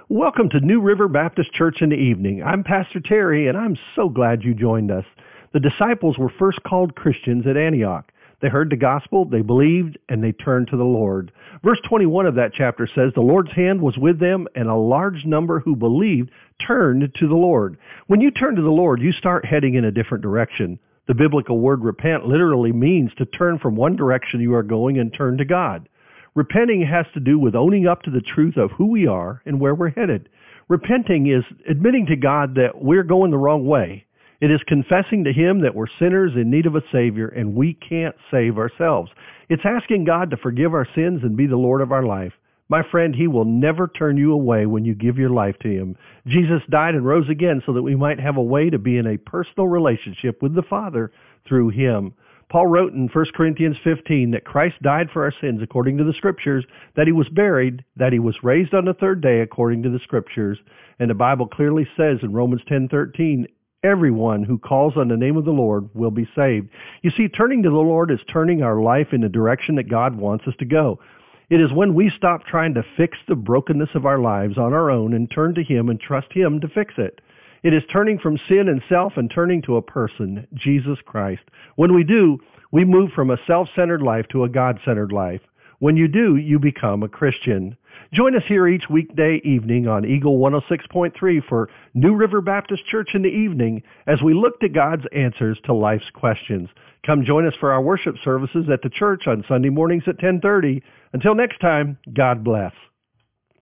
Welcome to New River Baptist Church in the Evening. I'm Pastor Terry, and I'm so glad you joined us. The disciples were first called Christians at Antioch. They heard the gospel, they believed, and they turned to the Lord. Verse 21 of that chapter says, "The Lord's hand was with them, and a large number who believed turned to the Lord." When you turn to the Lord, you start heading in a different direction. The biblical word repent literally means to turn from one direction you are going and turn to God. Repenting has to do with owning up to the truth of who we are and where we're headed. Repenting is admitting to God that we're going the wrong way. It is confessing to Him that we're sinners in need of a Savior and we can't save ourselves. It's asking God to forgive our sins and be the Lord of our life. My friend, He will never turn you away when you give your life to Him. Jesus died and rose again so that we might have a way to be in a personal relationship with the Father through Him. Paul wrote in 1 Corinthians 15 that Christ died for our sins according to the Scriptures, that He was buried, that He was raised on the third day according to the Scriptures. And the Bible clearly says in Romans 10:13, everyone who calls on the name of the Lord will be saved. You see, turning to the Lord is turning our life in the direction that God wants us to go. It is when we stop trying to fix the brokenness of our lives on our own and turn to Him and trust Him to fix it. It is turning from sin and self and turning to a person, Jesus Christ. When we do, we move from a self-centered life to a God-centered life. When you do, you become a Christian. Join us here each weekday evening on Eagle 106.3 for New River Baptist Church in the Evening as we look to God's answers to life's questions. Come join us for our worship services at the church on Sunday mornings at 10:30. Until next time, God bless.